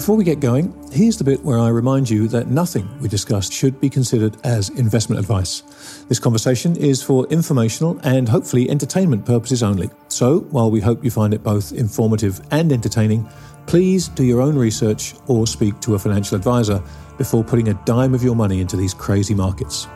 Before we get going, here's the bit where I remind you that nothing we discussed should be considered as investment advice. This conversation is for informational and hopefully entertainment purposes only. So, while we hope you find it both informative and entertaining, please do your own research or speak to a financial advisor before putting a dime of your money into these crazy markets.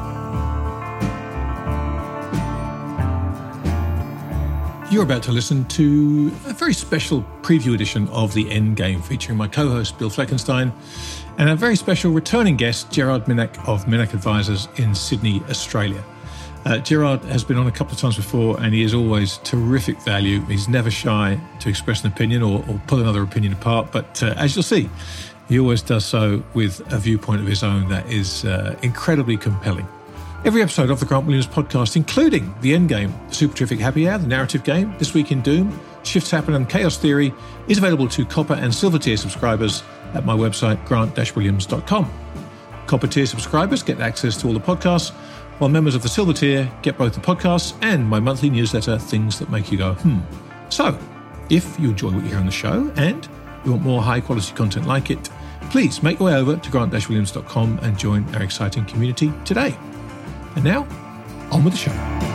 You're about to listen to a very special preview edition of The Endgame, featuring my co-host Bill Fleckenstein and a very special returning guest, Gerard Minack of Minack Advisors in Sydney, Australia. Gerard has been on a couple of times before and he is always terrific value. He's never shy to express an opinion or pull another opinion apart, but as you'll see, he always does so with a viewpoint of his own that is incredibly compelling. Every episode of the Grant Williams podcast, including The Endgame, the Super Terrific Happy Hour, the Narrative Game, This Week in Doom, Shifts Happen and Chaos Theory, is available to Copper and Silver tier subscribers at my website, grant-williams.com. Copper tier subscribers get access to all the podcasts, while members of the Silver tier get both the podcasts and my monthly newsletter, Things That Make You Go, So, if you enjoy what you hear on the show and you want more high-quality content like it, please make your way over to grant-williams.com and join our exciting community today. And now, on with the show.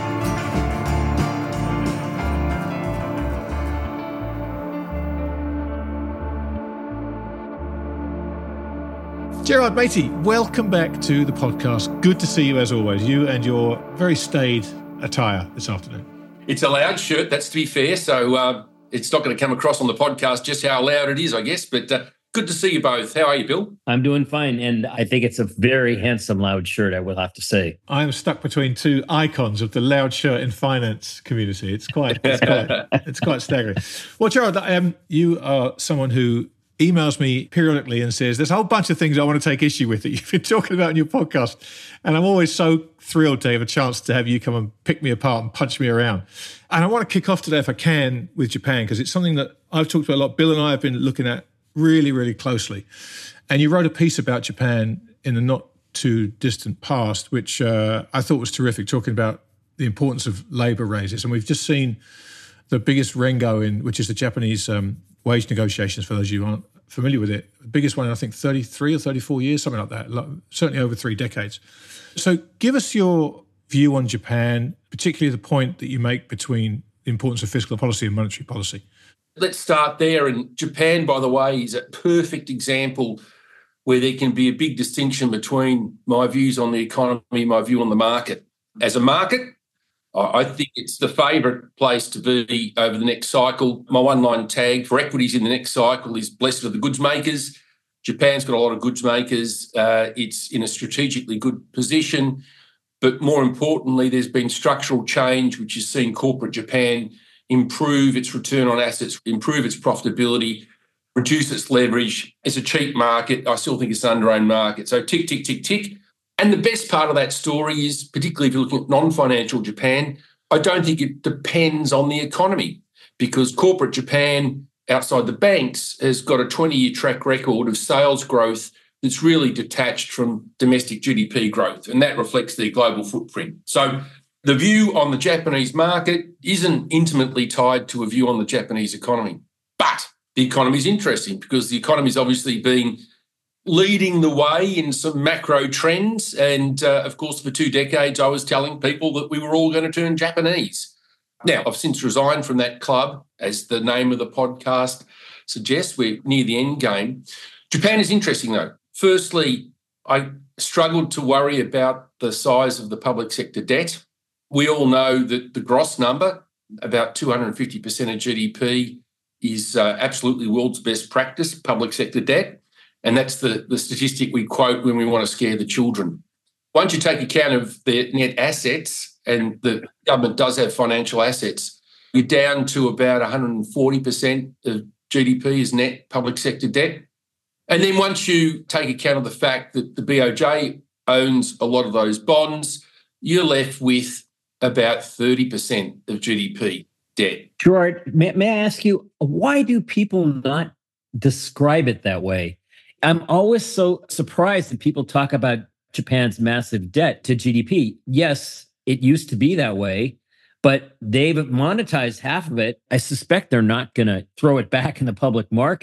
Gerard Beatty, welcome back to the podcast. Good to see you as always, you and your very staid attire this afternoon. It's a loud shirt, that's to be fair, so it's not going to come across on the podcast just how loud it is, I guess, but good to see you both. How are you, Bill? I'm doing fine, and I think it's a very handsome, loud shirt, I will have to say. I am stuck between two icons of the loud shirt and finance community. It's quite staggering. Well, Gerard, you are someone who emails me periodically and says, there's a whole bunch of things I want to take issue with that you've been talking about in your podcast, and I'm always so thrilled to have a chance to have you come and pick me apart and punch me around. And I want to kick off today, if I can, with Japan, because it's something that I've talked about a lot. Bill and I have been looking at really, really closely. And you wrote a piece about Japan in the not too distant past, which I thought was terrific, talking about the importance of labour raises. And we've just seen the biggest Rengo which is the Japanese wage negotiations, for those of you who aren't familiar with it, the biggest one in, I think, 33 or 34 years, something like that, certainly over 3 decades. So give us your view on Japan, particularly the point that you make between the importance of fiscal policy and monetary policy. Let's start there. And Japan, by the way, is a perfect example where there can be a big distinction between my views on the economy, my view on the market. As a market, I think it's the favourite place to be over the next cycle. My one-line tag for equities in the next cycle is blessed are the goods makers. Japan's got a lot of goods makers. It's in a strategically good position. But more importantly, there's been structural change, which has seen corporate Japan improve its return on assets, improve its profitability, reduce its leverage. It's a cheap market. I still think it's an under-owned market. So tick, tick, tick, tick. And the best part of that story is, particularly if you're looking at non-financial Japan, I don't think it depends on the economy, because corporate Japan, outside the banks, has got a 20-year track record of sales growth that's really detached from domestic GDP growth, and that reflects their global footprint. So the view on the Japanese market isn't intimately tied to a view on the Japanese economy. But the economy is interesting because the economy is obviously been leading the way in some macro trends. And, of course, for 2 decades, I was telling people that we were all going to turn Japanese. Now, I've since resigned from that club, as the name of the podcast suggests. We're near the end game. Japan is interesting, though. Firstly, I struggled to worry about the size of the public sector debt. We all know that the gross number, about 250% of GDP, is absolutely world's best practice, public sector debt. And that's the statistic we quote when we want to scare the children. Once you take account of their net assets, and the government does have financial assets, you're down to about 140% of GDP is net public sector debt. And then once you take account of the fact that the BOJ owns a lot of those bonds, you're left with about 30% of GDP debt. Gerard, may I ask you, why do people not describe it that way? I'm always so surprised that people talk about Japan's massive debt to GDP. Yes, it used to be that way, but they've monetized half of it. I suspect they're not going to throw it back in the public market.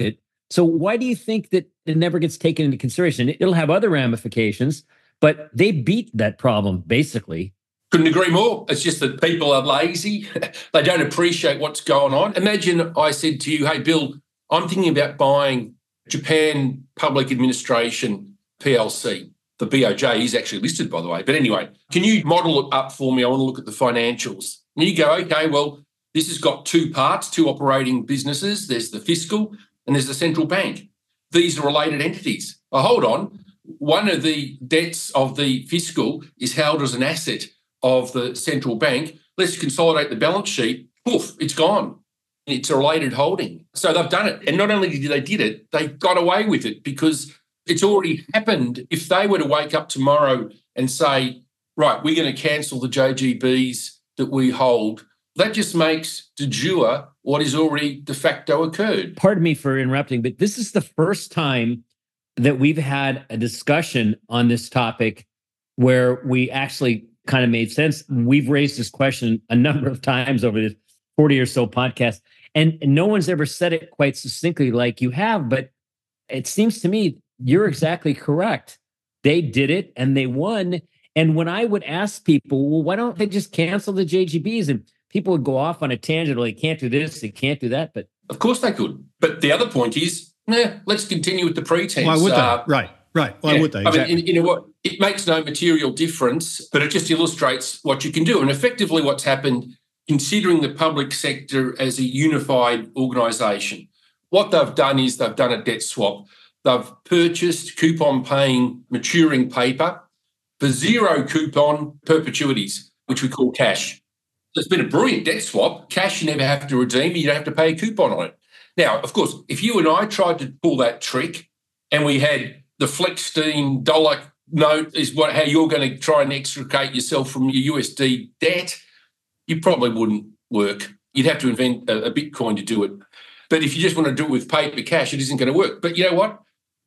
So why do you think that it never gets taken into consideration? It'll have other ramifications, but they beat that problem, basically. Couldn't agree more. It's just that people are lazy. They don't appreciate what's going on. Imagine I said to you, hey, Bill, I'm thinking about buying Japan Public Administration PLC. The BOJ is actually listed, by the way. But anyway, can you model it up for me? I want to look at the financials. And you go, okay, well, this has got two parts, two operating businesses. There's the fiscal and there's the central bank. These are related entities. Oh, hold on. One of the debts of the fiscal is held as an asset of the central bank. Let's consolidate the balance sheet. Poof, it's gone. It's a related holding. So they've done it. And not only did they did it, they got away with it because it's already happened. If they were to wake up tomorrow and say, right, we're going to cancel the JGBs that we hold, that just makes de jure what is already de facto occurred. Pardon me for interrupting, but this is the first time that we've had a discussion on this topic where we actually kind of made sense. We've raised this question a number of times over this 40 or so podcasts, and no one's ever said it quite succinctly like you have, but it seems to me you're exactly correct. They did it and they won. And when I would ask people, well, why don't they just cancel the JGBs? And people would go off on a tangent, they can't do this, they can't do that. But of course they could. But the other point is, let's continue with the pretense. Why would they? Right. Why would they? Exactly. I mean, you know what? It makes no material difference, but it just illustrates what you can do. And effectively what's happened, considering the public sector as a unified organisation, what they've done is they've done a debt swap. They've purchased coupon-paying maturing paper for zero coupon perpetuities, which we call cash. It's been a brilliant debt swap. Cash you never have to redeem, you don't have to pay a coupon on it. Now, of course, if you and I tried to pull that trick and we had the Fleckstein dollar note is how you're going to try and extricate yourself from your USD debt, you probably wouldn't work. You'd have to invent a Bitcoin to do it. But if you just want to do it with paper cash, it isn't going to work. But you know what?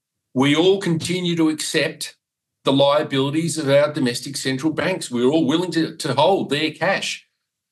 We all continue to accept the liabilities of our domestic central banks. We're all willing to hold their cash.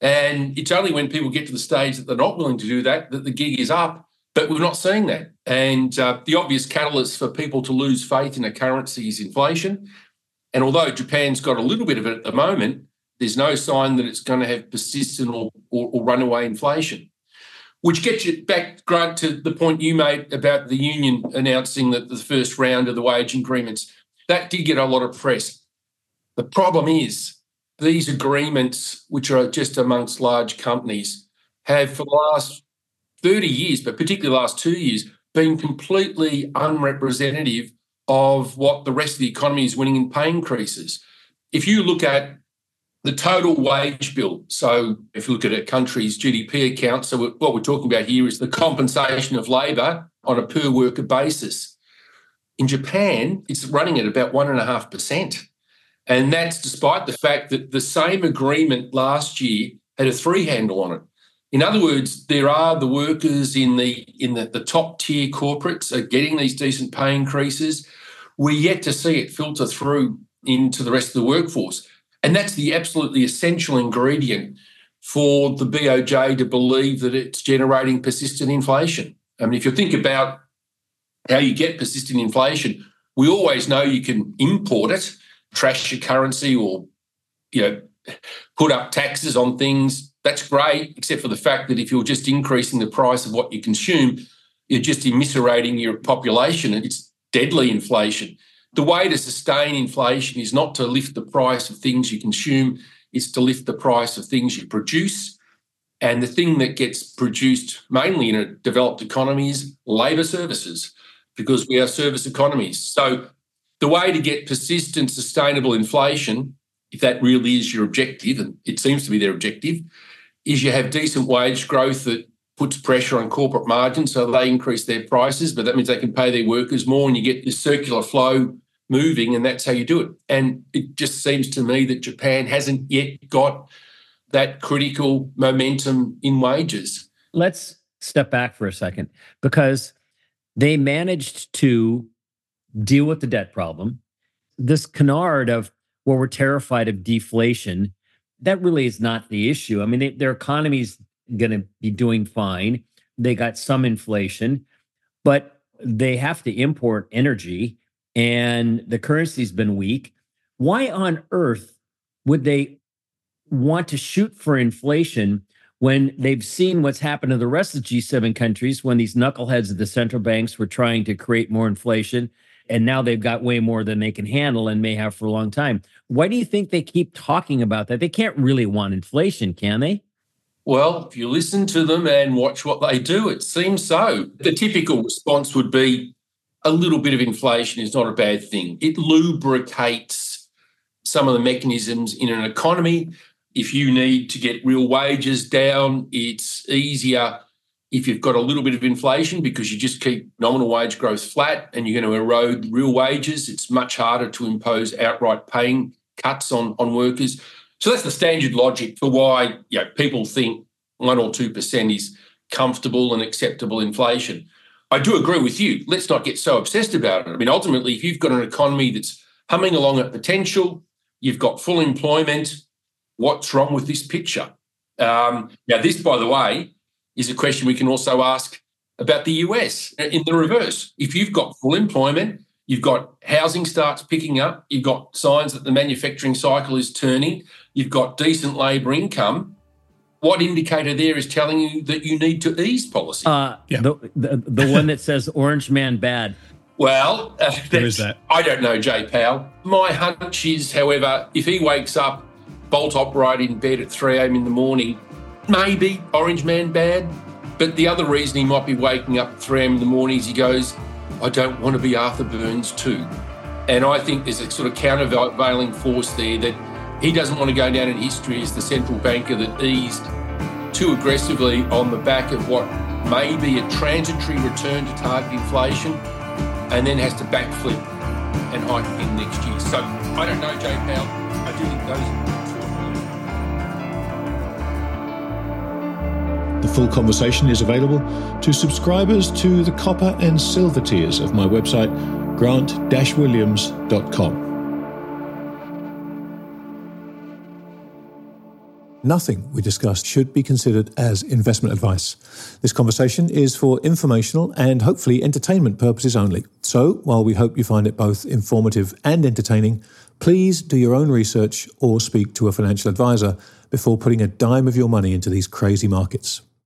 And it's only when people get to the stage that they're not willing to do that the gig is up. But we're not seeing that. And the obvious catalyst for people to lose faith in a currency is inflation. And although Japan's got a little bit of it at the moment, there's no sign that it's going to have persistent or runaway inflation. Which gets you back, Grant, to the point you made about the union announcing that the first round of the wage agreements. That did get a lot of press. The problem is these agreements, which are just amongst large companies, have for the last 30 years, but particularly the last 2 years, been completely unrepresentative of what the rest of the economy is winning in pay increases. If you look at the total wage bill, so if you look at a country's GDP account, so what we're talking about here is the compensation of labour on a per worker basis. In Japan, it's running at about 1.5%. And that's despite the fact that the same agreement last year had a 3 handle on it. In other words, there are the workers in the top tier corporates are getting these decent pay increases. We're yet to see it filter through into the rest of the workforce. And that's the absolutely essential ingredient for the BOJ to believe that it's generating persistent inflation. I mean, if you think about how you get persistent inflation, we always know you can import it, trash your currency or, put up taxes on things. That's great, except for the fact that if you're just increasing the price of what you consume, you're just immiserating your population and it's deadly inflation. The way to sustain inflation is not to lift the price of things you consume, it's to lift the price of things you produce. And the thing that gets produced mainly in a developed economy is labour services, because we are service economies. So the way to get persistent, sustainable inflation, if that really is your objective, and it seems to be their objective, is you have decent wage growth that puts pressure on corporate margins so they increase their prices, but that means they can pay their workers more and you get this circular flow moving, and that's how you do it. And it just seems to me that Japan hasn't yet got that critical momentum in wages. Let's step back for a second, because they managed to deal with the debt problem. This canard of, well, we're terrified of deflation, that really is not the issue. I mean, their economy's going to be doing fine. They got some inflation, but they have to import energy and the currency's been weak. Why on earth would they want to shoot for inflation when they've seen what's happened to the rest of the G7 countries when these knuckleheads of the central banks were trying to create more inflation, and now they've got way more than they can handle and may have for a long time? Why do you think they keep talking about that? They can't really want inflation, can they? Well, if you listen to them and watch what they do, it seems so. The typical response would be a little bit of inflation is not a bad thing. It lubricates some of the mechanisms in an economy. If you need to get real wages down, it's easier if you've got a little bit of inflation because you just keep nominal wage growth flat and you're going to erode real wages. It's much harder to impose outright paying cuts on workers. So that's the standard logic for why people think 1 or 2% is comfortable and acceptable inflation. I do agree with you. Let's not get so obsessed about it. I mean, ultimately, if you've got an economy that's humming along at potential, you've got full employment, what's wrong with this picture? Now, this, by the way, is a question we can also ask about the US in the reverse. If you've got full employment, you've got housing starts picking up, you've got signs that the manufacturing cycle is turning, you've got decent labour income, what indicator there is telling you that you need to ease policy? The one that says orange man bad. Well, there is that. I don't know, Jay Powell. My hunch is, however, if he wakes up bolt upright in bed at 3 a.m. in the morning, maybe orange man bad. But the other reason he might be waking up at 3 a.m. in the morning is he goes, I don't want to be Arthur Burns too. And I think there's a sort of countervailing force there that he doesn't want to go down in history as the central banker that eased too aggressively on the back of what may be a transitory return to target inflation and then has to backflip and hike again next year. So I don't know, Jay Powell. I do think those... The full conversation is available to subscribers to the copper and silver tiers of my website, grant-williams.com. Nothing we discussed should be considered as investment advice. This conversation is for informational and hopefully entertainment purposes only. So, while we hope you find it both informative and entertaining, please do your own research or speak to a financial advisor before putting a dime of your money into these crazy markets.